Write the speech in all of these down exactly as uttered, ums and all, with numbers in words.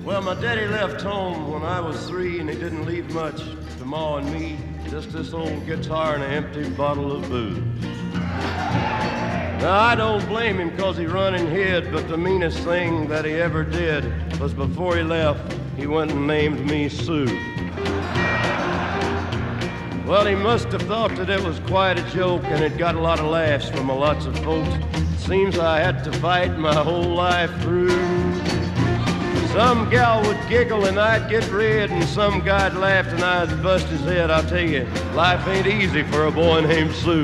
Well, my daddy left home when I was three, and he didn't leave much to Ma and me, just this old guitar and an empty bottle of booze. Now, I don't blame him because he run and hid, but the meanest thing that he ever did was before he left, he went and named me Sue. Well, he must have thought that it was quite a joke, and it got a lot of laughs from a lots of folks. It seems I had to fight my whole life through. Some gal would giggle and I'd get red, and some guy'd laugh and I'd bust his head. I'll tell you, life ain't easy for a boy named Sue.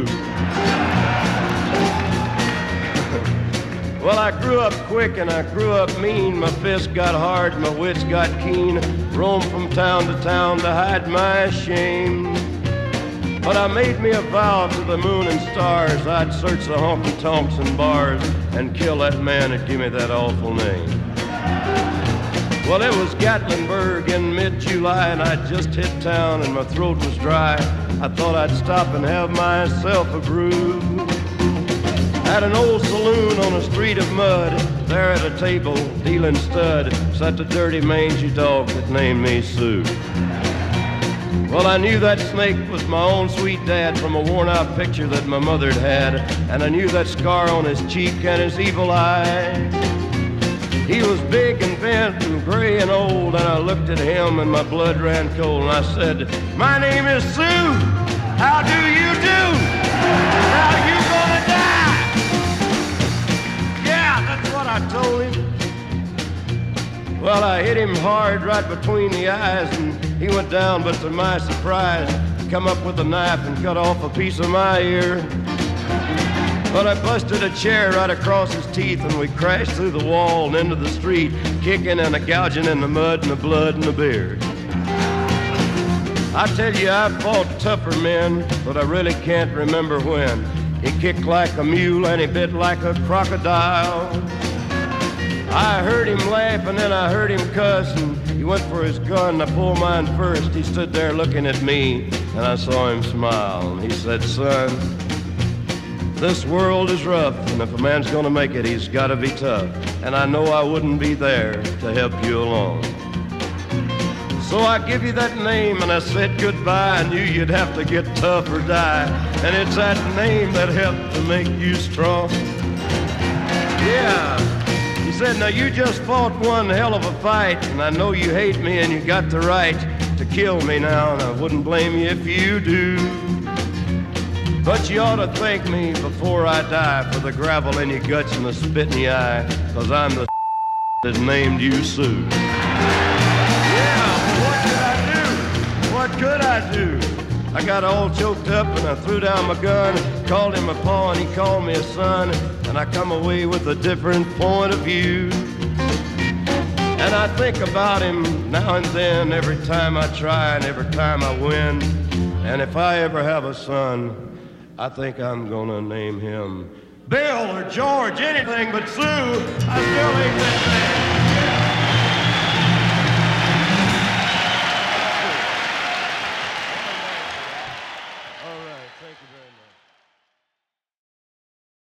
Well, I grew up quick and I grew up mean. My fists got hard, my wits got keen. Roamed from town to town to hide my shame. But I made me a vow to the moon and stars, I'd search the honky-tonks and bars and kill that man that gave me that awful name. Well, it was Gatlinburg in mid-July, and I'd just hit town and my throat was dry. I thought I'd stop and have myself a brew. At an old saloon on a street of mud, there at a table, dealing stud, sat the dirty mangy dog that named me Sue. Well, I knew that snake was my own sweet dad from a worn-out picture that my mother'd had, and I knew that scar on his cheek and his evil eye. He was big and bent and gray and old, and I looked at him and my blood ran cold, and I said, "My name is Sue. How do you do? How you gonna die?" Yeah, that's what I told him. Well, I hit him hard right between the eyes, and he went down, but to my surprise, he come up with a knife and cut off a piece of my ear. But I busted a chair right across his teeth, and we crashed through the wall and into the street, kicking and a gouging in the mud and the blood and the beard. I tell you, I fought tougher men, but I really can't remember when. He kicked like a mule and he bit like a crocodile. I heard him laugh and then I heard him cuss, and he went for his gun. I pulled mine first. He stood there looking at me, and I saw him smile. And he said, "Son, this world is rough, and if a man's gonna make it, he's gotta be tough. And I know I wouldn't be there to help you along. So I give you that name, and I said goodbye. I knew you'd have to get tough or die, and it's that name that helped to make you strong." Yeah. He said, "Now you just fought one hell of a fight, and I know you hate me and you got the right to kill me now, and I wouldn't blame you if you do. But you ought to thank me before I die for the gravel in your guts and the spit in your eye, 'cause I'm the that named you Sue." Yeah, what could I do? What could I do? I got all choked up and I threw down my gun, called him a pa and he called me a son, and I come away with a different point of view. And I think about him now and then, every time I try and every time I win. And if I ever have a son, I think I'm gonna name him Bill or George, anything but Sue. I still